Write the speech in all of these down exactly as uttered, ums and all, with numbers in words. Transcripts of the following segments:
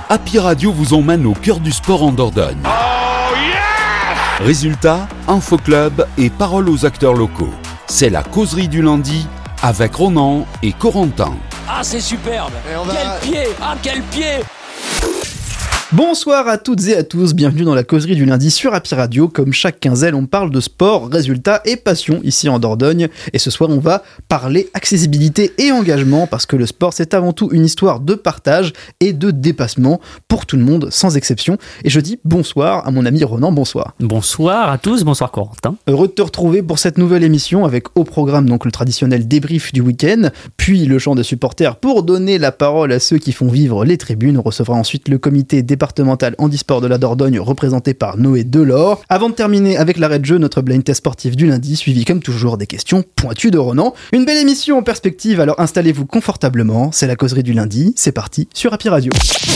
Happy Radio vous emmène au cœur du sport en Dordogne. Oh yes! Résultats, info club et paroles aux acteurs locaux. C'est la causerie du lundi avec Ronan et Corentin. Ah, c'est superbe! Va... Quel pied! Ah, quel pied! Bonsoir à toutes et à tous, bienvenue dans la causerie du lundi sur Happy Radio. Comme chaque quinzaine, on parle de sport, résultats et passion ici en Dordogne. Et ce soir, on va parler accessibilité et engagement parce que le sport, c'est avant tout une histoire de partage et de dépassement pour tout le monde, sans exception. Et je dis bonsoir à mon ami Ronan, bonsoir. Bonsoir à tous, bonsoir Corentin. Heureux de te retrouver pour cette nouvelle émission avec au programme donc le traditionnel débrief du week-end, puis le chant des supporters pour donner la parole à ceux qui font vivre les tribunes. On recevra ensuite le comité départemental handisport de la Dordogne représenté par Noé Delors. Avant de terminer avec l'arrêt de jeu, notre blind test sportif du lundi, suivi comme toujours des questions pointues de Ronan. Une belle émission en perspective, alors installez-vous confortablement. C'est la causerie du lundi, c'est parti sur Happy Radio.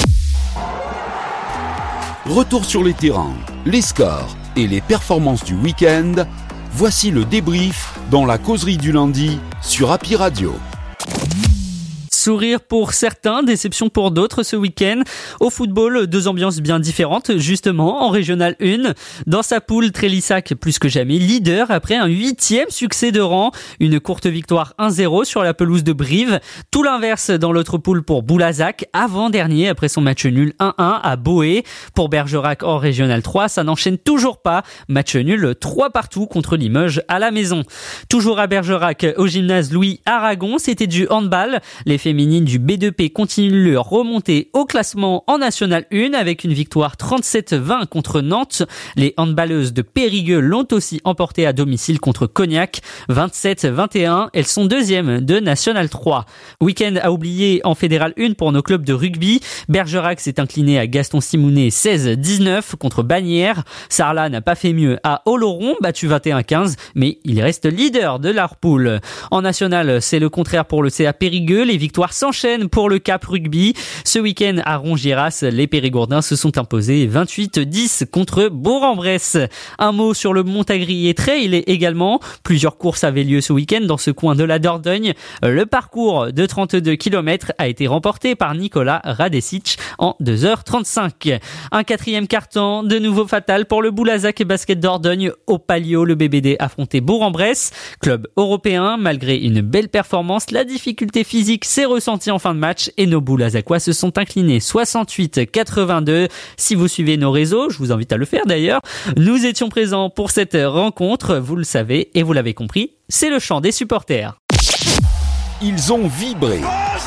Retour sur les terrains, les scores et les performances du week-end. Voici le débrief dans la causerie du lundi sur Happy Radio. Sourire pour certains, déception pour d'autres ce week-end. Au football, deux ambiances bien différentes, justement, en Régional un. Dans sa poule, Trélissac, plus que jamais, leader après un huitième succès de rang. Une courte victoire un zéro sur la pelouse de Brive. Tout l'inverse dans l'autre poule pour Boulazac, avant-dernier après son match nul un un à Boé. Pour Bergerac en Régional trois, ça n'enchaîne toujours pas. Match nul trois partout contre Limoges à la maison. Toujours à Bergerac, au gymnase Louis Aragon, c'était du handball. Les féminines du B deux P continuent leur remontée au classement en National un avec une victoire trente-sept vingt contre Nantes. Les handballeuses de Périgueux l'ont aussi emporté à domicile contre Cognac, vingt-sept vingt et un. Elles sont deuxièmes de National trois. Week-end à oublier en Fédéral un pour nos clubs de rugby. Bergerac s'est incliné à Gaston Simounet seize dix-neuf contre Bagnères. Sarlat n'a pas fait mieux à Oloron, battu vingt et un quinze, mais il reste leader de leur poule. En National, c'est le contraire pour le C A Périgueux. Les victoires s'enchaînent pour le Cap Rugby. Ce week-end à Rongiras, les Périgourdins se sont imposés vingt-huit dix contre Bourg-en-Bresse. Un mot sur le Montagrier Trail également. Plusieurs courses avaient lieu ce week-end dans ce coin de la Dordogne. Le parcours de trente-deux kilomètres a été remporté par Nicolas Radesic en deux heures trente-cinq. Un quatrième carton de nouveau fatal pour le Boulazac et Basket Dordogne. Au Palio, le B B D affrontait Bourg-en-Bresse. Club européen, malgré une belle performance, la difficulté physique s'est ressentie en fin de match et nos Boulazacois se sont inclinés soixante-huit quatre-vingt-deux. Si vous suivez nos réseaux, je vous invite à le faire d'ailleurs, nous étions présents pour cette rencontre, vous le savez et vous l'avez compris, c'est le chant des supporters. Ils ont vibré,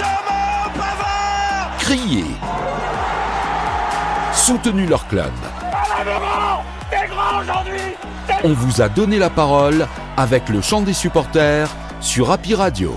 crié, soutenu leur club. On vous a donné la parole avec le chant des supporters sur Happy Radio.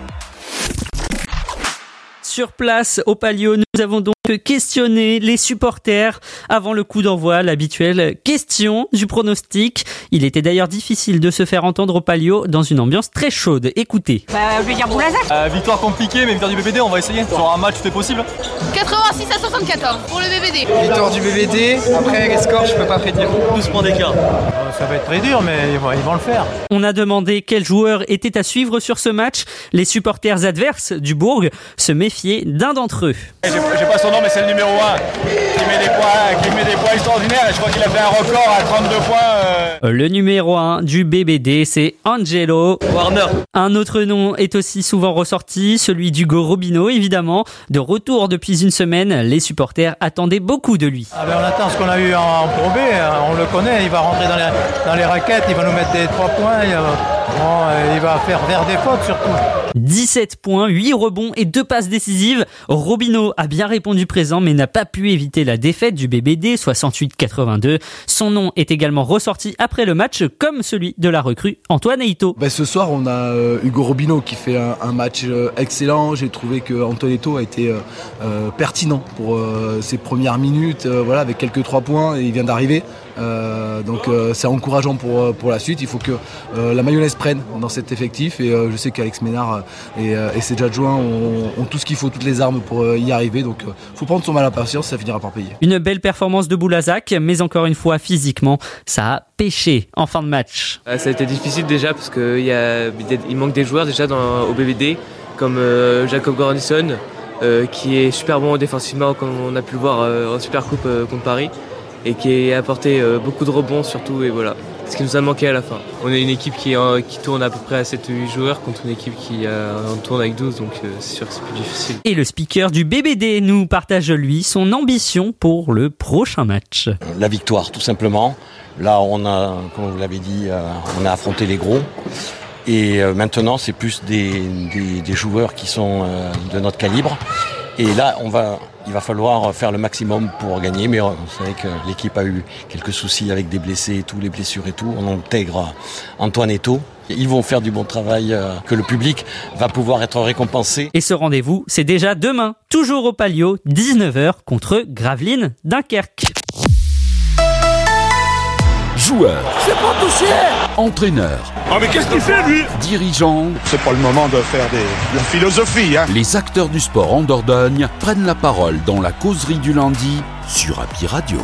Sur place, au Palio, nous avons donc questionné les supporters avant le coup d'envoi, l'habituelle question du pronostic. Il était d'ailleurs difficile de se faire entendre au Palio dans une ambiance très chaude. Écoutez. Bah, je vais dire Boulazac. Euh, victoire compliquée, mais victoire du B B D, on va essayer. Sur un match, tout est possible. quatre-vingt-six à soixante-quatorze pour le B B D. Victoire du B B D, après les scores, je peux pas prédire. douze points d'écart. Euh, ça va être très dur, mais ils vont, ils vont le faire. On a demandé quels joueurs étaient à suivre sur ce match. Les supporters adverses du Bourg se méfiaient d'un d'entre eux. J'ai, j'ai pas son nom, mais c'est le numéro un qui met des points, qui met des points extraordinaires. Je crois qu'il a fait un record à trente-deux points. Euh... Le numéro un du B B D, c'est Angelo Warner. Un autre nom est aussi souvent ressorti, celui d'Hugo Robinho, évidemment. De retour depuis une semaine, les supporters attendaient beaucoup de lui. Ah ben on attend ce qu'on a eu en Pro B, on le connaît, il va rentrer dans les, dans les raquettes, il va nous mettre des trois points, il va, bon, il va faire vers des fautes surtout. dix-sept points, huit rebonds et deux passes décisives. Robinho a bien répondu présent mais n'a pas pu éviter la défaite du B B D soixante-huit quatre-vingt-deux. Son nom est également ressorti après le match comme celui de la recrue Antoine Eito. Ben, ce soir on a euh, Hugo Robinho qui fait un, un match euh, excellent. J'ai trouvé que Antoine Eito a été euh, euh, pertinent pour euh, ses premières minutes, euh, voilà, avec quelques trois points et il vient d'arriver. Euh, donc euh, c'est encourageant pour, pour la suite. Il faut que euh, la mayonnaise prenne dans cet effectif et euh, je sais qu'Alex Ménard et, euh, et ses adjoints ont, ont tout ce qu'il faut, toutes les armes pour euh, y arriver. Donc il euh, faut prendre son mal à patience, ça finira par payer. Une belle performance de Boulazac, mais encore une fois physiquement, ça a pêché en fin de match. Euh, ça a été difficile déjà parce qu'il y a, il manque des joueurs déjà dans, au B B D comme euh, Jacob Gordison. euh, qui est super bon défensivement, comme on a pu le voir euh, en Supercoupe euh, contre Paris, et qui a apporté euh, beaucoup de rebonds surtout, et voilà, ce qui nous a manqué à la fin. On est une équipe qui, euh, qui tourne à peu près à sept huit joueurs contre une équipe qui euh, en tourne avec douze, donc euh, c'est sûr que c'est plus difficile. Et le speaker du B B D nous partage lui son ambition pour le prochain match. La victoire, tout simplement. Là, on a, comme vous l'avez dit, euh, on a affronté les gros. Et euh, maintenant, c'est plus des, des, des joueurs qui sont euh, de notre calibre. Et là, on va, il va falloir faire le maximum pour gagner. Mais vous savez que l'équipe a eu quelques soucis avec des blessés et tout, les blessures et tout. On intègre Antoine Eto'o. Ils vont faire du bon travail, euh, que le public va pouvoir être récompensé. Et ce rendez-vous, c'est déjà demain, toujours au Palio, dix-neuf heures, contre Gravelines Dunkerque. Joueur. C'est pas touché. Entraîneur. Ah mais qu'est-ce qu'il fait lui? Dirigeant. C'est pas le moment de faire des, de la philosophie, hein. Les acteurs du sport en Dordogne prennent la parole dans la causerie du lundi sur Happy Radio.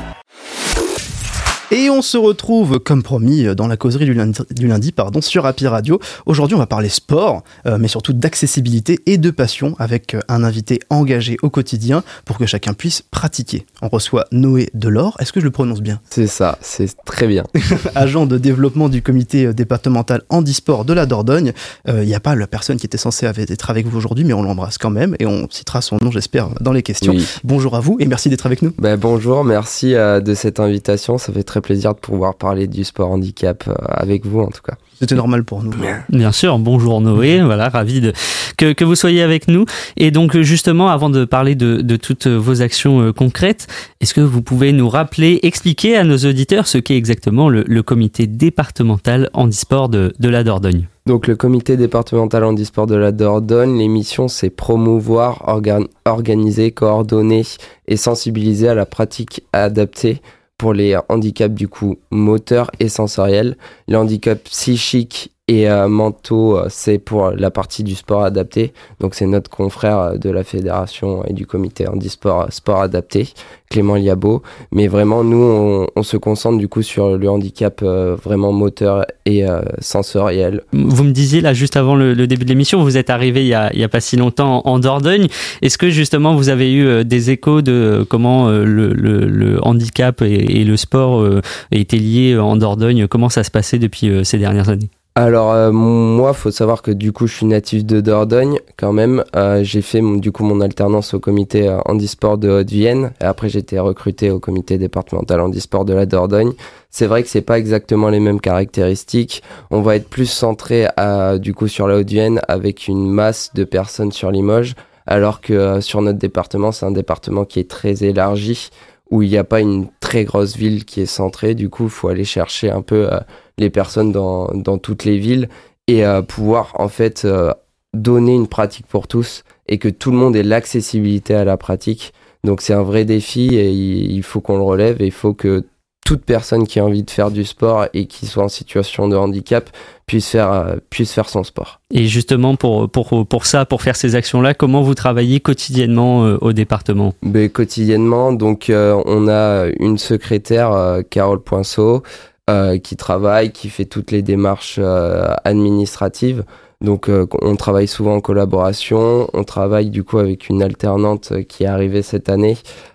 Et on se retrouve, comme promis, dans la causerie du lundi, du lundi pardon, sur Happy Radio. Aujourd'hui, on va parler sport, euh, mais surtout d'accessibilité et de passion, avec un invité engagé au quotidien pour que chacun puisse pratiquer. On reçoit Noé Delors. Est-ce que je le prononce bien? C'est ça, c'est très bien. Agent de développement du comité départemental handisport de la Dordogne. Il euh, n'y a pas la personne qui était censée être avec vous aujourd'hui, mais on l'embrasse quand même et on citera son nom, j'espère, dans les questions. Oui. Bonjour à vous et merci d'être avec nous. Ben, bonjour, merci euh, de cette invitation. Ça fait très plaisir de pouvoir parler du sport handicap euh, avec vous en tout cas. C'était normal pour nous. Bien sûr, bonjour Noé, voilà, ravi de, que, que vous soyez avec nous. Et donc justement, avant de parler de, de toutes vos actions euh, concrètes, est-ce que vous pouvez nous rappeler, expliquer à nos auditeurs ce qu'est exactement le, le comité départemental handisport de, de la Dordogne? Donc le comité départemental handisport de la Dordogne, les missions c'est promouvoir, organ- organiser, coordonner et sensibiliser à la pratique adaptée pour les handicaps du coup moteurs et sensoriels. Les handicaps psychiques et euh, mentaux, euh, c'est pour la partie du sport adapté. Donc c'est notre confrère de la fédération et du comité handisport sport adapté, Clément Liabo. Mais vraiment, nous, on, on se concentre du coup sur le handicap euh, vraiment moteur et euh, sensoriel. Vous me disiez là, juste avant le, le début de l'émission, vous êtes arrivé il y a, il y a pas si longtemps en Dordogne. Est-ce que justement vous avez eu euh, des échos de comment euh, le, le, le handicap et, et le sport euh, étaient liés en Dordogne? Comment ça se passait depuis euh, ces dernières années? Alors euh, moi, faut savoir que du coup, je suis natif de Dordogne quand même. Euh, j'ai fait mon, du coup mon alternance au comité euh, handisport de Haute-Vienne. Et après, j'ai été recruté au comité départemental handisport de la Dordogne. C'est vrai que c'est pas exactement les mêmes caractéristiques. On va être plus centré à, du coup sur la Haute-Vienne avec une masse de personnes sur Limoges, alors que euh, sur notre département, c'est un département qui est très élargi, où il n'y a pas une très grosse ville qui est centrée. Du coup, il faut aller chercher un peu euh, les personnes dans, dans toutes les villes et euh, pouvoir en fait euh, donner une pratique pour tous et que tout le monde ait l'accessibilité à la pratique. Donc c'est un vrai défi et il, il faut qu'on le relève et il faut que toute personne qui a envie de faire du sport et qui soit en situation de handicap puisse faire, euh, puisse faire son sport. Et justement, pour, pour, pour ça, pour faire ces actions-là, comment vous travaillez quotidiennement euh, au département? Ben, quotidiennement, donc euh, on a une secrétaire, euh, Carole Poinceau, euh, qui travaille, qui fait toutes les démarches euh, administratives. Donc euh, on travaille souvent en collaboration. On travaille du coup avec une alternante qui est arrivée cette année,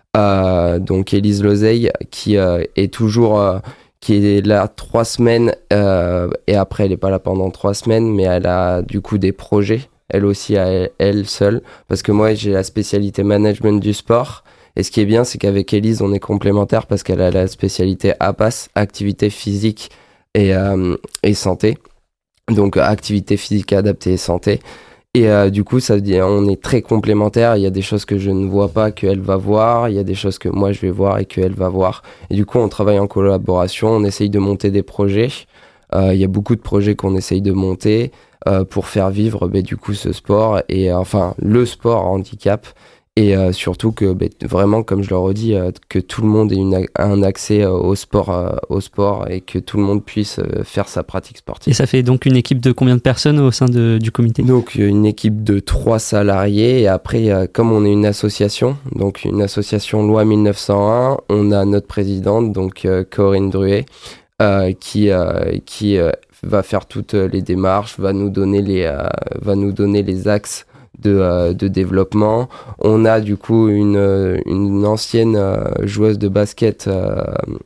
Euh, donc Élise Lozeille, qui euh, est toujours euh, qui est là trois semaines euh, et après elle est pas là pendant trois semaines, mais elle a du coup des projets elle aussi à elle, elle seule, parce que moi j'ai la spécialité management du sport et ce qui est bien c'est qu'avec Élise on est complémentaires parce qu'elle a la spécialité A P A S, activité physique et, euh, et santé, donc activité physique adaptée et santé. Et euh, du coup, ça veut dire on est très complémentaires. Il y a des choses que je ne vois pas qu'elle va voir. Il y a des choses que moi je vais voir et qu'elle va voir. Et du coup, on travaille en collaboration. On essaye de monter des projets. Euh, il y a beaucoup de projets qu'on essaye de monter euh, pour faire vivre bah, du coup ce sport et euh, enfin le sport handicap. Et euh, surtout que bah, vraiment, comme je le redis, euh, que tout le monde ait une, un accès euh, au sport, euh, au sport et que tout le monde puisse euh, faire sa pratique sportive. Et ça fait donc une équipe de combien de personnes au sein de, du comité? Donc une équipe de trois salariés et après, euh, comme on est une association, donc une association loi mille neuf cent un, on a notre présidente, donc euh, Corinne Druet, euh, qui, euh, qui euh, va faire toutes les démarches, va nous donner les, euh, va nous donner les axes de, euh, de développement. On a du coup une, une ancienne euh, joueuse de basket euh,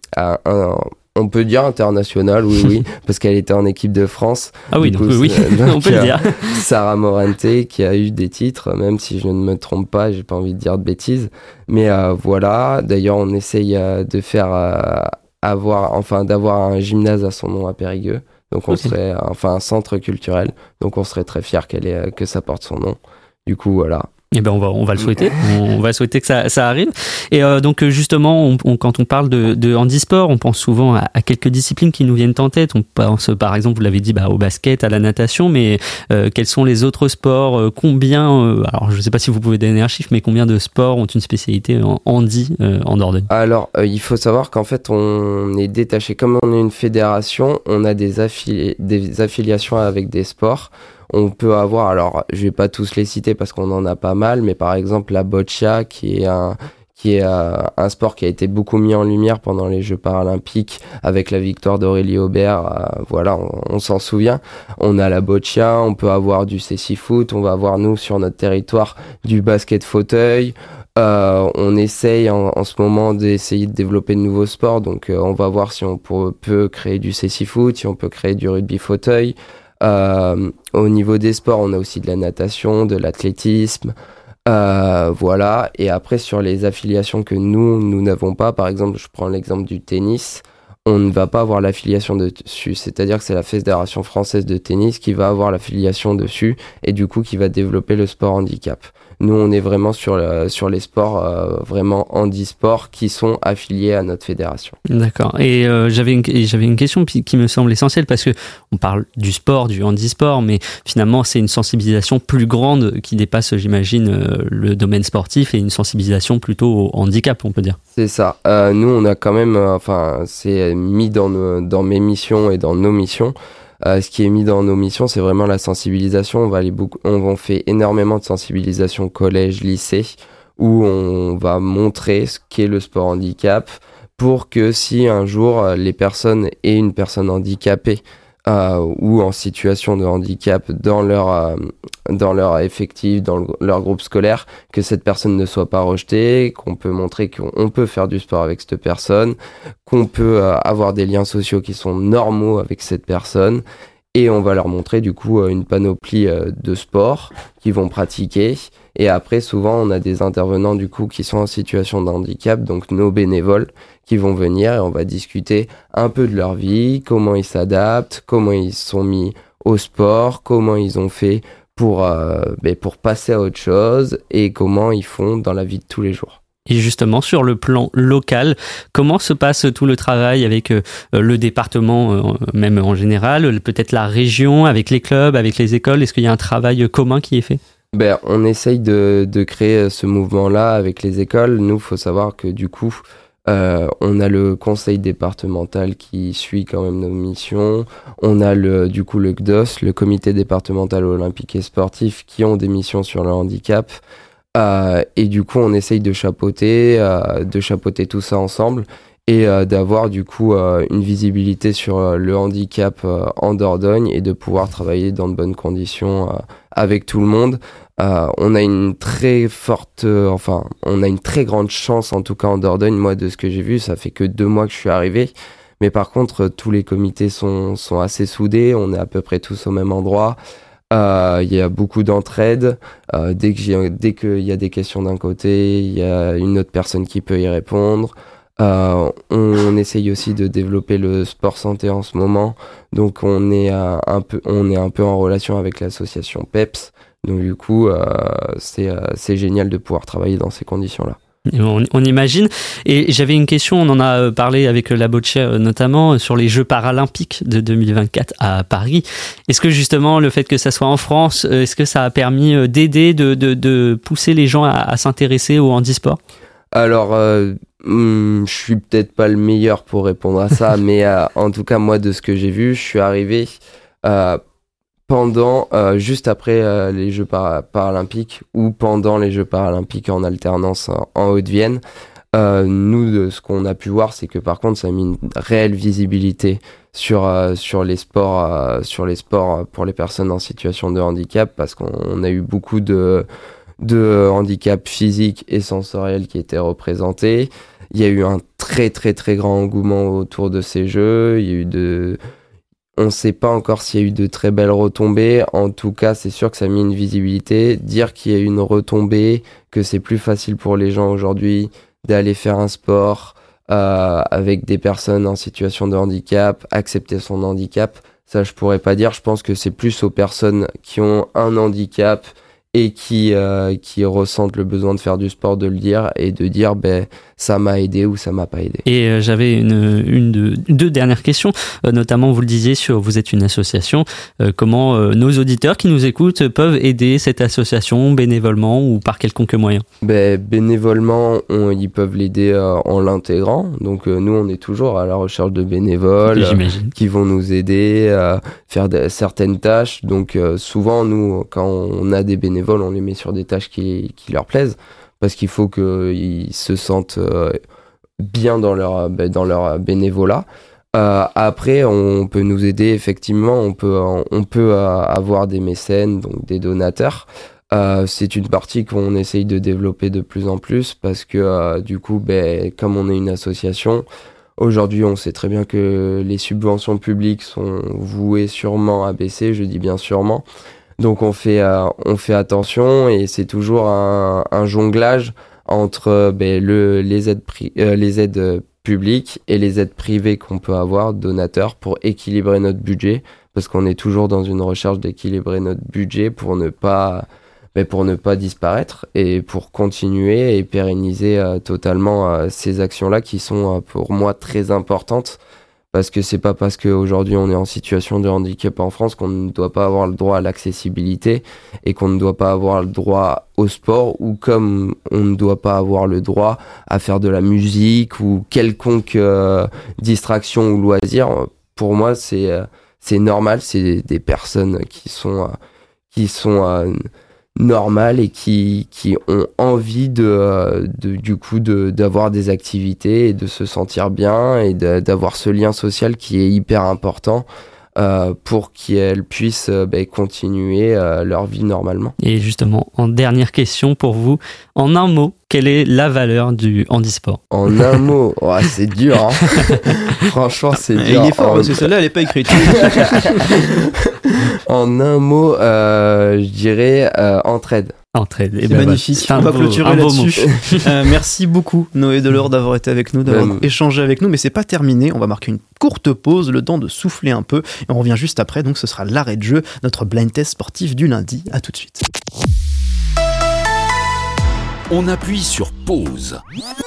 à un, on peut dire internationale, oui, oui, parce qu'elle était en équipe de France. Ah oui, du donc coup, oui, donc, on peut le dire. Sarah Morante qui a eu des titres, même si je ne me trompe pas, j'ai pas envie de dire de bêtises. Mais euh, voilà, d'ailleurs, on essaye euh, de faire euh, avoir, enfin, d'avoir un gymnase à son nom à Périgueux. Donc on okay. serait, enfin, un centre culturel. Donc on serait très fiers qu'elle ait, que ça porte son nom. Du coup, voilà. Eh ben on va on va le souhaiter, on va souhaiter que ça ça arrive. Et euh, donc justement, on, on, quand on parle de, de handisport, on pense souvent à, à quelques disciplines qui nous viennent en tête. On pense par exemple, vous l'avez dit, bah, au basket, à la natation, mais euh, quels sont les autres sports ? Combien euh, Alors je ne sais pas si vous pouvez donner un chiffre, mais combien de sports ont une spécialité en handi euh, en Dordogne ? Alors euh, il faut savoir qu'en fait on est détaché, comme on est une fédération, on a des affili- des affiliations avec des sports. On peut avoir, alors je vais pas tous les citer parce qu'on en a pas mal, mais par exemple la boccia qui est un qui est euh, un sport qui a été beaucoup mis en lumière pendant les Jeux paralympiques avec la victoire d'Aurélie Aubert, euh, voilà, on, on s'en souvient. On a la boccia, on peut avoir du cécifoot, on va avoir nous sur notre territoire du basket fauteuil. Euh, on essaye en, en ce moment d'essayer de développer de nouveaux sports, donc euh, on va voir si on peut, peut créer du cécifoot, si on peut créer du rugby fauteuil. Euh, au niveau des sports, on a aussi de la natation, de l'athlétisme, euh, voilà. Et après, sur les affiliations que nous, nous n'avons pas, par exemple, je prends l'exemple du tennis, on ne va pas avoir l'affiliation dessus. C'est-à-dire que c'est la Fédération française de tennis qui va avoir l'affiliation dessus et du coup qui va développer le sport handicap. Nous, on est vraiment sur, le, sur les sports euh, vraiment handisport qui sont affiliés à notre fédération. D'accord. Et euh, j'avais, une, j'avais une question qui me semble essentielle parce que on parle du sport, du handisport, mais finalement, c'est une sensibilisation plus grande qui dépasse, j'imagine, euh, le domaine sportif et une sensibilisation plutôt au handicap, on peut dire. C'est ça. Euh, nous, on a quand même, euh, enfin, c'est mis dans, nos, dans mes missions et dans nos missions. Euh, ce qui est mis dans nos missions, c'est vraiment la sensibilisation. On va aller beaucoup, on fait énormément de sensibilisation collège, lycée, où on va montrer ce qu'est le sport handicap pour que si un jour les personnes aient une personne handicapée euh, ou en situation de handicap dans leur euh, dans leur effectif, dans le, leur groupe scolaire, que cette personne ne soit pas rejetée, qu'on peut montrer qu'on peut faire du sport avec cette personne, qu'on peut euh, avoir des liens sociaux qui sont normaux avec cette personne, et on va leur montrer du coup une panoplie euh, de sports qu'ils vont pratiquer. Et après, souvent, on a des intervenants du coup qui sont en situation de handicap, donc nos bénévoles, qui vont venir et on va discuter un peu de leur vie, comment ils s'adaptent, comment ils se sont mis au sport, comment ils ont fait pour, euh, ben, pour passer à autre chose et comment ils font dans la vie de tous les jours. Et justement, sur le plan local, comment se passe tout le travail avec euh, le département, euh, même en général, peut-être la région, avec les clubs, avec les écoles ? Est-ce qu'il y a un travail commun qui est fait ? Ben, on essaye de, de créer ce mouvement-là avec les écoles. Nous, il faut savoir que du coup, euh, on a le conseil départemental qui suit quand même nos missions. On a le, du coup le C D O S, le comité départemental olympique et sportif, qui ont des missions sur le handicap. Euh, et du coup, on essaye de chapeauter, euh, de chapeauter tout ça ensemble et euh, d'avoir du coup euh, une visibilité sur euh, le handicap euh, en Dordogne et de pouvoir travailler dans de bonnes conditions euh, avec tout le monde. Euh, on a une très forte, euh, enfin, on a une très grande chance en tout cas en Dordogne. Moi, de ce que j'ai vu, ça fait que deux mois que je suis arrivé. Mais par contre, tous les comités sont, sont assez soudés. On est à peu près tous au même endroit. Il euh, y a beaucoup d'entraide. Euh, dès que j'ai, dès qu'il y a des questions d'un côté, il y a une autre personne qui peut y répondre. Euh, on, on essaye aussi de développer le sport santé en ce moment. Donc on est euh, un peu, on est un peu en relation avec l'association P E P S. Donc du coup, euh, c'est, euh, c'est génial de pouvoir travailler dans ces conditions-là. On, on imagine. Et j'avais une question, on en a parlé avec la boccia notamment, sur les Jeux paralympiques de deux mille vingt-quatre à Paris. Est-ce que justement le fait que ça soit en France, est-ce que ça a permis d'aider, de, de, de pousser les gens à, à s'intéresser au handisport ? Alors, euh, hum, je suis peut-être pas le meilleur pour répondre à ça, mais euh, en tout cas, moi, de ce que j'ai vu, je suis arrivé euh, pendant, euh, juste après euh, les Jeux para- paralympiques ou pendant les Jeux paralympiques en alternance en, en Haute-Vienne. Euh, nous, de ce qu'on a pu voir, c'est que par contre, ça a mis une réelle visibilité sur, euh, sur les sports, euh, sur les sports pour les personnes en situation de handicap, parce qu'on a eu beaucoup de, de handicap physique et sensoriel qui étaient représentés. Il y a eu un très très très grand engouement autour de ces jeux. Il y a eu de... On ne sait pas encore s'il y a eu de très belles retombées. En tout cas, c'est sûr que ça a mis une visibilité. Dire qu'il y a eu une retombée, que c'est plus facile pour les gens aujourd'hui d'aller faire un sport euh, avec des personnes en situation de handicap, accepter son handicap, ça je pourrais pas dire. Je pense que c'est plus aux personnes qui ont un handicap et qui, euh, qui ressentent le besoin de faire du sport de le dire et de dire ben, ça m'a aidé ou ça m'a pas aidé. Et euh, j'avais une, une de, deux dernières questions, euh, notamment vous le disiez, sur, vous êtes une association, euh, comment euh, nos auditeurs qui nous écoutent peuvent aider cette association bénévolement ou par quelconque moyen? Ben, bénévolement, on, ils peuvent l'aider euh, en l'intégrant, donc euh, nous on est toujours à la recherche de bénévoles euh, qui vont nous aider à faire de, certaines tâches, donc euh, souvent nous quand on a des bénévoles on les met sur des tâches qui, qui leur plaisent parce qu'il faut qu'ils se sentent euh, bien dans leur, dans leur bénévolat. Euh, après, on peut nous aider effectivement, on peut, on peut euh, avoir des mécènes, donc des donateurs. Euh, c'est une partie qu'on essaye de développer de plus en plus parce que euh, du coup, ben, comme on est une association, aujourd'hui on sait très bien que les subventions publiques sont vouées sûrement à baisser, je dis bien sûrement. Donc on fait, euh, on fait attention et c'est toujours un, un jonglage entre euh, ben, le, les, aides pri- euh, les aides publiques et les aides privées qu'on peut avoir, donateurs, pour équilibrer notre budget, parce qu'on est toujours dans une recherche d'équilibrer notre budget pour ne pas, ben, pour ne pas disparaître et pour continuer et pérenniser euh, totalement euh, ces actions-là qui sont euh, pour moi très importantes. Parce que c'est pas parce qu'aujourd'hui on est en situation de handicap en France qu'on ne doit pas avoir le droit à l'accessibilité et qu'on ne doit pas avoir le droit au sport, ou comme on ne doit pas avoir le droit à faire de la musique ou quelconque euh, distraction ou loisir. Pour moi, c'est, euh, c'est normal, c'est des personnes qui sont, euh, qui sont euh, normales et qui, qui ont envie de, de, du coup de, d'avoir des activités et de se sentir bien et de, d'avoir ce lien social qui est hyper important euh, pour qu'elles puissent euh, bah, continuer euh, leur vie normalement. Et justement, en dernière question pour vous, en un mot, quelle est la valeur du handisport? En un mot, oh, c'est dur, hein. Franchement, c'est dur. Il est fort, en... parce que celle-là, elle n'est pas écrite. En un mot, euh, je dirais euh, entraide. Entraide. C'est ben magnifique. Bah, on va clôturer là-dessus. euh, merci beaucoup, Noé Delors, d'avoir été avec nous, d'avoir ouais. échangé avec nous. Mais c'est pas terminé. On va marquer une courte pause, le temps de souffler un peu. Et on revient juste après. Donc, ce sera l'arrêt de jeu, notre blind test sportif du lundi. À tout de suite. On appuie sur pause.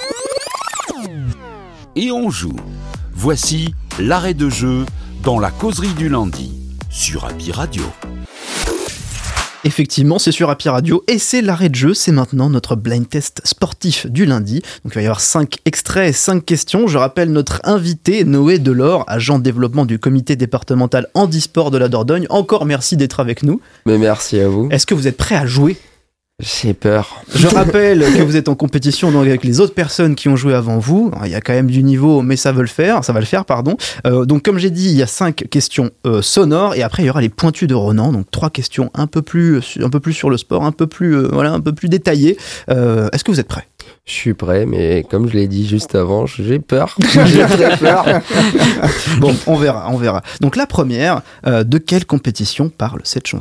Et on joue. Voici l'arrêt de jeu dans la causerie du lundi sur Happy Radio. Effectivement, c'est sur Happy Radio et c'est l'arrêt de jeu. C'est maintenant notre blind test sportif du lundi. Donc il va y avoir cinq extraits et cinq questions. Je rappelle notre invité, Noé Delors, agent de développement du comité départemental handisport de la Dordogne. Encore merci d'être avec nous. Mais merci à vous. Est-ce que vous êtes prêt à jouer ? J'ai peur. Je rappelle que vous êtes en compétition donc avec les autres personnes qui ont joué avant vous. Il y a quand même du niveau, mais ça veut le faire, ça va le faire, pardon. Euh, donc comme j'ai dit, il y a cinq questions euh, sonores et après il y aura les pointus de Ronan. Donc trois questions un peu plus, un peu plus sur le sport, un peu plus, euh, voilà, un peu plus détaillées. Euh, est-ce que vous êtes prêts ? Je suis prêt, mais comme je l'ai dit juste avant, j'ai peur. J'ai très peur. Bon, on verra, on verra. Donc la première, euh, de quelle compétition parle cette chanson ?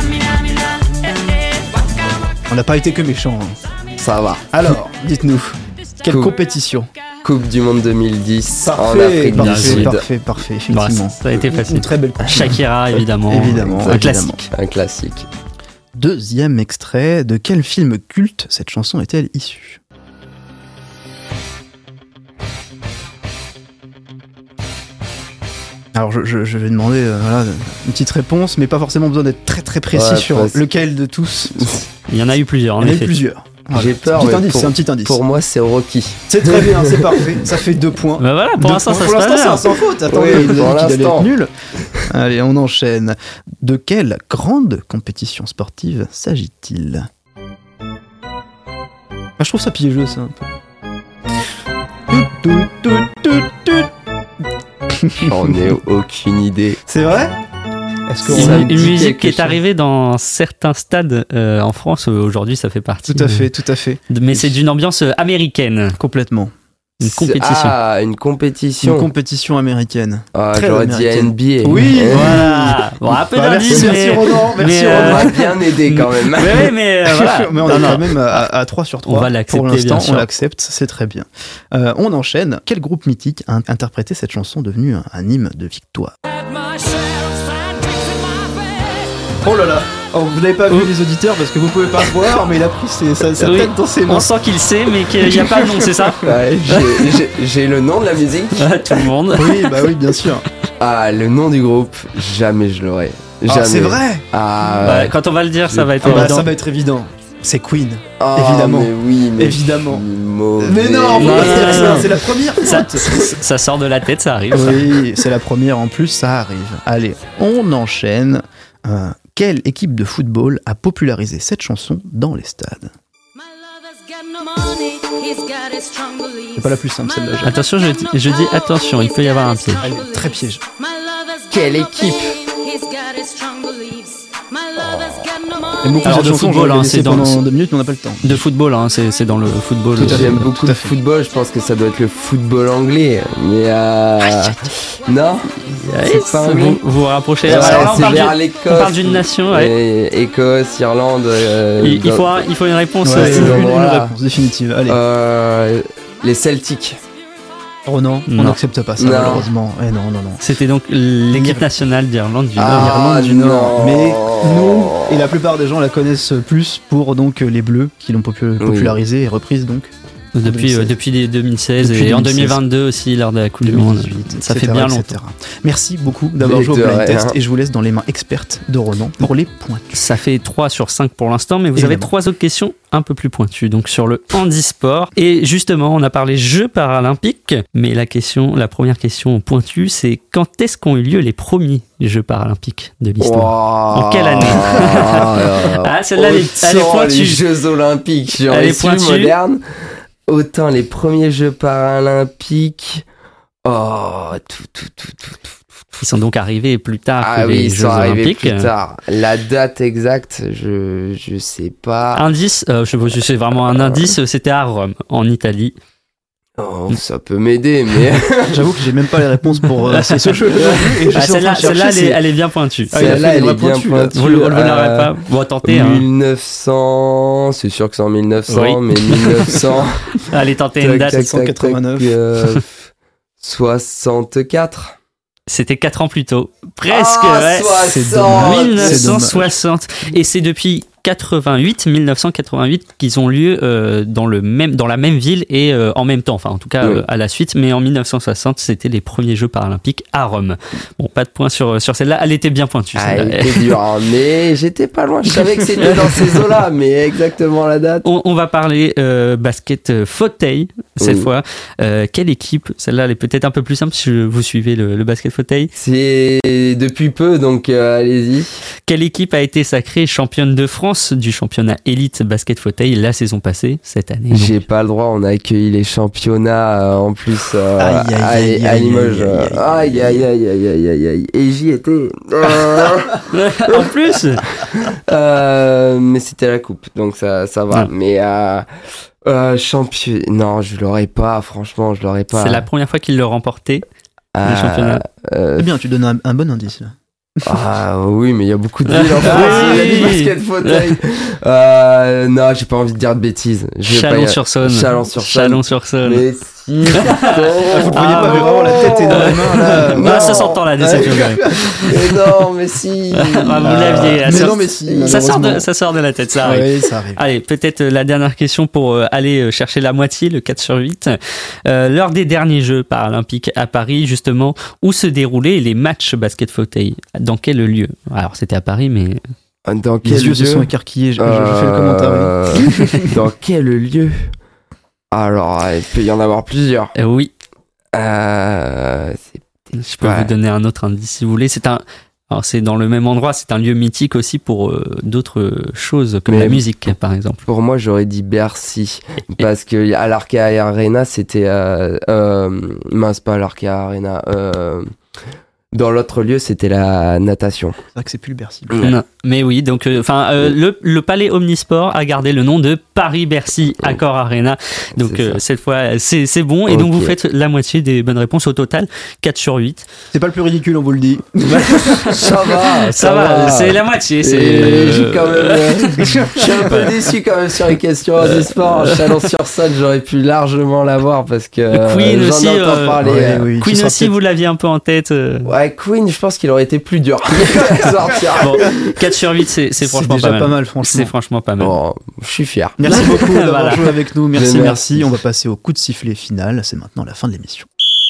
On n'a pas été que méchants. Hein. Ça va. Alors, dites-nous, quelle coupe, compétition ? Coupe du Monde deux mille dix parfait, en Afrique parfait, du Sud. Parfait, parfait, effectivement. Bah, ça a été facile. Une très belle coupe. Shakira, évidemment. Évidemment. Un évidemment. classique. Un classique. Deuxième extrait, de quel film culte cette chanson est-elle issue ? Alors je, je, je vais demander euh, voilà, une petite réponse, mais pas forcément besoin d'être très très précis ouais, sur précis. lequel de tous. Il y en a eu plusieurs, en Il y en a effet. eu plusieurs. Voilà. J'ai peur. C'est un petit ouais, indice, pour, c'est un petit indice. Pour moi, c'est Rocky. C'est très bien, c'est parfait. Ça fait deux points. Bah voilà, pour deux l'instant, points. ça pour se l'instant, passe bien. c'est sans faute. Attendez, oui, il pour a dit qu'il allait être nul. Allez, on enchaîne. De quelle grande compétition sportive s'agit-il ? Ah, je trouve ça piégeux, ça, un peu. tout, tout, tout, tout. J'en ai aucune idée. C'est vrai? Est-ce que une, une musique qui est arrivée dans certains stades euh, en France aujourd'hui, ça fait partie. Tout à fait, tout à fait. De, mais c'est d'une ambiance américaine. Complètement. Une compétition. Ah, une compétition. Une compétition américaine. Ah, j'aurais dit N B A. Oui, voilà. Bon, un peu bah, d'indice, merci, mais... merci Ronan, merci mais, Ronan. On m'a bien aidé quand même. mais, mais, euh, voilà. mais on non, est non. quand même à, à trois sur trois. On va l'accepter, pour l'instant, bien sûr. on l'accepte, c'est très bien. Euh, on enchaîne. Quel groupe mythique a interprété cette chanson devenue un, un hymne de victoire? Oh là là. Oh, vous n'avez pas vu Oh. les auditeurs parce que vous pouvez pas voir, mais il a pris ses, sa, sa Oui. tête dans ses mains. On sent qu'il sait, mais qu'il n'y a pas le nom, c'est ça? Ouais, j'ai- j'ai- j'ai le nom de la musique. Ah, tout le monde. Oui, bah oui, bien sûr. Ah, le nom du groupe, jamais je l'aurai. Jamais. Ah, c'est vrai. Ah, Bah, quand on va le dire, ça va être Ah bah, évident. ça va être évident. C'est Queen. oh, évidemment. Mais oui, mais Évidemment. je suis mauvais. Mais non, faut Non, pas non, dire non, ça, non. c'est la première fois. Ça, ça- ça sort de la tête, ça arrive. ça. Oui, c'est la première en plus, ça arrive. Allez, on enchaîne. Euh, quelle équipe de football a popularisé cette chanson dans les stades? C'est pas la plus simple celle-là. Jacques. Attention, je, dis- je dis attention, il peut y avoir un piège. Allez, très piège. Quelle équipe? J'aime beaucoup Alors, cette de chanson, football, je vais hein, laisser c'est dans- pendant deux minutes, mais on n'a pas le temps. De football, hein, c'est c'est dans le football. Tout à fait. J'aime beaucoup tout de à fait. football, je pense que ça doit être le football anglais. Mais euh... non, c'est pas anglais. Vous vous vous rapprochez. Ouais, Alors là, on c'est parle vers du- l'Écosse. on parle d'une nation, ouais. Et- Écosse, Irlande. euh, Il, il dans- faut, un- il faut une réponse. Ouais, euh, une, une voilà. réponse définitive. Allez, Euh, les Celtics. Ronan, on Non. n'accepte pas ça, Non. malheureusement. Eh non, non, non. C'était donc l'équipe nationale d'Irlande du Nord. Ah, Irlande du Nord. non. Mais nous, et la plupart des gens la connaissent plus pour donc les Bleus qui l'ont popu- popularisée et reprise donc. Depuis, deux mille seize. euh, depuis les deux mille seize Depuis et en deux mille seize. deux mille vingt-deux aussi lors de la Coupe du Monde. deux mille dix-huit, Ça et fait cetera, bien et longtemps. cetera. Merci beaucoup d'avoir Mais joué au de blind rien. test et je vous laisse dans les mains expertes de Ronan pour les pointus. Ça fait trois sur cinq pour l'instant, mais vous avez Évidemment. trois autres questions un peu plus pointues, donc sur le handisport. Et justement, on a parlé Jeux paralympiques, mais la question, la première question pointue, c'est quand est-ce qu'ont eu lieu les premiers Jeux paralympiques de l'histoire? Wow. En quelle année? Ah, celle-là, elle est- elle est Autant pointue. les Jeux Olympiques, Elle j'aurais est su pointue. moderne. Autant les premiers Jeux Paralympiques. Oh, tout, tout, tout, tout, tout. Ils sont donc arrivés plus tard Ah que oui, les ils Jeux sont arrivés olympiques. plus tard. La date exacte, je, je sais pas. Indice, euh, je sais c'est vraiment un indice, c'était à Rome, en Italie. Oh, ça peut m'aider, mais. J'avoue que j'ai même pas les réponses pour euh, ces ce jeu. Et je Ah, suis en train celle-là, de chercher, celle-là, elle, est, c'est- elle est bien pointue. Ah, il a Celle-là, fait elle une est bien pointue, là. pointue. Vous le, vous le Euh, l'aurez pas. Bon, tentez. Hein. mille neuf cents, c'est sûr que c'est en mille neuf cents, Oui. mais mille neuf cents. Allez, tentez une date. tac, tac. quatre-vingt-neuf. euh, soixante-quatre. C'était quatre ans plus tôt. Presque, Ah, ouais. soixante. C'est dommage. mille neuf cent soixante. Et c'est depuis quatre-vingt-huit, mille neuf cent quatre-vingt-huit qu'ils ont lieu euh, dans, le même, dans la même ville et euh, en même temps. Enfin, en tout cas, Oui. euh, à la suite. Mais en mille neuf cent soixante, c'était les premiers Jeux paralympiques à Rome. Bon, pas de point sur, sur celle-là. Elle était bien pointue. Ah, celle-là. elle était dure, hein, mais j'étais pas loin. Je savais que c'était dans ces eaux-là, mais exactement la date. On, on va parler euh, basket euh, fauteuil cette Oui. fois. Euh, quelle équipe? Celle-là, elle est peut-être un peu plus simple si vous suivez le, le basket fauteuil. C'est depuis peu, donc euh, allez-y. Quelle équipe a été sacrée championne de France du championnat élite basket fauteuil la saison passée, cette année? donc. J'ai pas le droit, on a accueilli les championnats euh, en plus euh, Aïe, aïe, à, aïe, à aïe, Limoges. aïe, Aïe, aïe, aïe, aïe, aïe, aïe, aïe. Et j'y étais. Euh, En plus, euh, mais c'était la coupe, donc ça, ça va. Ah. Mais euh, euh, champion, non, je l'aurais pas, franchement, je l'aurais pas. c'est la première fois qu'il le remportait. Ah, le championnat. euh, Eh bien, tu donnes un, un bon indice là. Ah oui, mais il y a beaucoup de villes en France, Ah il y a oui. du basket fauteuil. Euh, non, j'ai pas envie de dire de bêtises. Je vais pas y- Chalon-sur-Saône. Chalon-sur-Saône. Chalon-sur-Saône. Mais si. Vous le voyez Ah, pas, mais vraiment la tête est dans les mains là. Là, ça s'entend la déception. quand même. Mais non, mais si. Ah, vous l'aviez. Mais ça- non, mais si. ça, sort de, malheureusement. ça sort de la tête, ça arrive. Oui, ça arrive. Allez, peut-être euh, la dernière question pour euh, aller euh, chercher la moitié, le quatre sur huit. Euh, lors des derniers Jeux paralympiques à Paris, justement, où se déroulaient les matchs basket fauteuil? Dans quel lieu? Alors, c'était à Paris, mais... Dans quel Les yeux se lieu sont écarquillés, je, je- je fais le commentaire. oui. Euh, Dans quel lieu? Alors, il peut y en avoir plusieurs. Euh, oui, Euh, c'est je peux Ouais. vous donner un autre indice si vous voulez. C'est un... Alors c'est dans le même endroit, c'est un lieu mythique aussi pour euh, d'autres choses comme Mais la musique par exemple. Pour moi j'aurais dit Bercy parce que à l'Arkea Arena c'était euh, euh, mince pas l'Arkea Arena euh, dans l'autre lieu, c'était la natation. C'est vrai que c'est plus le Bercy. Non, mais oui, donc enfin euh, euh, le, le Palais Omnisport a gardé le nom de Paris-Bercy Accor Arena. Donc euh, cette fois, c'est, c'est bon. Et okay. donc vous faites la moitié des bonnes réponses au total, quatre sur huit. C'est pas le plus ridicule, on vous le dit. ça va, ça, ça va. va. C'est la moitié. C'est. Euh... J'ai quand même, euh, je suis un peu déçu quand même sur les questions Omnisport. Chalon-sur-Saône, j'aurais pu largement l'avoir parce que Queen euh, aussi. J'en entends Euh, parler. ouais, oui, Queen aussi, vous l'aviez un peu en tête. Euh... Ouais. Queen, je pense qu'il aurait été plus dur. Bon, quatre sur huit, c'est, c'est franchement c'est déjà pas mal. pas mal, franchement. C'est franchement pas mal. Bon, je suis fier. Merci beaucoup d'avoir voilà. joué avec nous. Merci, merci, merci. On va passer au coup de sifflet final. C'est maintenant la fin de l'émission.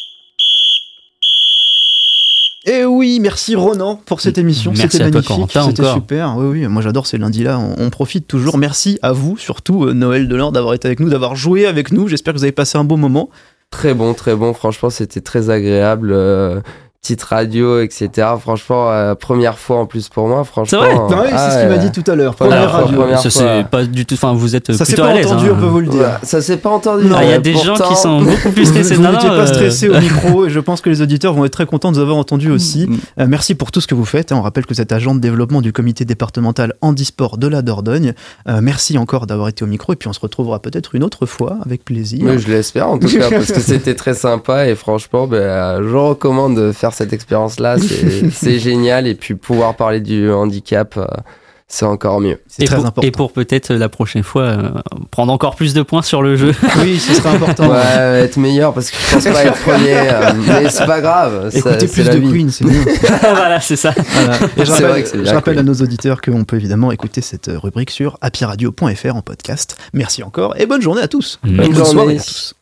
Et oui, merci Ronan pour cette émission. Merci C'était à toi, magnifique. Corentin, C'était encore. super. Oui, oui, moi j'adore ces lundis-là. On, on profite toujours. Merci à vous, surtout euh, Noël Delors, d'avoir été avec nous, d'avoir joué avec nous. J'espère que vous avez passé un beau moment. Très bon, très bon. Franchement, c'était très agréable. Euh, petite radio, et cetera. Franchement, euh, première fois en plus pour moi. Franchement, c'est vrai. Non, oui, ah, c'est ce qu'il m'a dit tout à l'heure. Première Première fois, radio. première ça fois. c'est pas du tout. Enfin, vous êtes Ça s'est plutôt pas à l'aise. entendu, hein. on peut vous le dire. Ouais, ça s'est pas entendu. Ah, il y a euh, des pourtant... gens qui sont beaucoup plus stressés. Vous Non, n'étiez non, pas euh... stressé au micro et je pense que les auditeurs vont être très contents de vous avoir entendu aussi. Euh, merci pour tout ce que vous faites. On rappelle que vous êtes agent de développement du comité départemental handisport de la Dordogne. Euh, merci encore d'avoir été au micro et puis on se retrouvera peut-être une autre fois avec plaisir. Mais je l'espère en tout cas parce que c'était très sympa et franchement, ben, je recommande de faire cette expérience-là. C'est, c'est génial et puis pouvoir parler du handicap. Euh, C'est encore mieux. C'est et très pour, important. Et pour peut-être la prochaine fois euh, prendre encore plus de points sur le jeu. Oui, ce serait important. Ouais, être meilleur parce que je pense pas être premier. Euh, mais c'est pas grave. Écoutez ça, plus de Queen, c'est bien. Voilà, c'est ça. Voilà. Et je C'est rappelle, vrai que c'est je bien rappelle Queen. à nos auditeurs qu'on peut évidemment écouter cette rubrique sur happy radio point f r en podcast. Merci encore et bonne journée à tous. Bonne bonne journée. soirée à tous.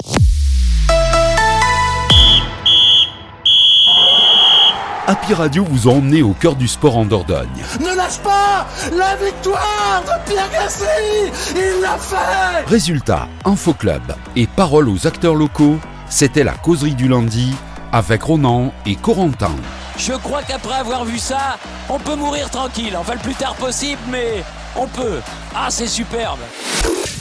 Happy Radio vous a emmené au cœur du sport en Dordogne. Ne lâche pas la victoire de Pierre Gasly. Il l'a fait. Résultats, info club et paroles aux acteurs locaux, c'était la causerie du lundi avec Ronan et Corentin. Je crois qu'après avoir vu ça, on peut mourir tranquille. Enfin, le plus tard possible, mais on peut. Ah, c'est superbe.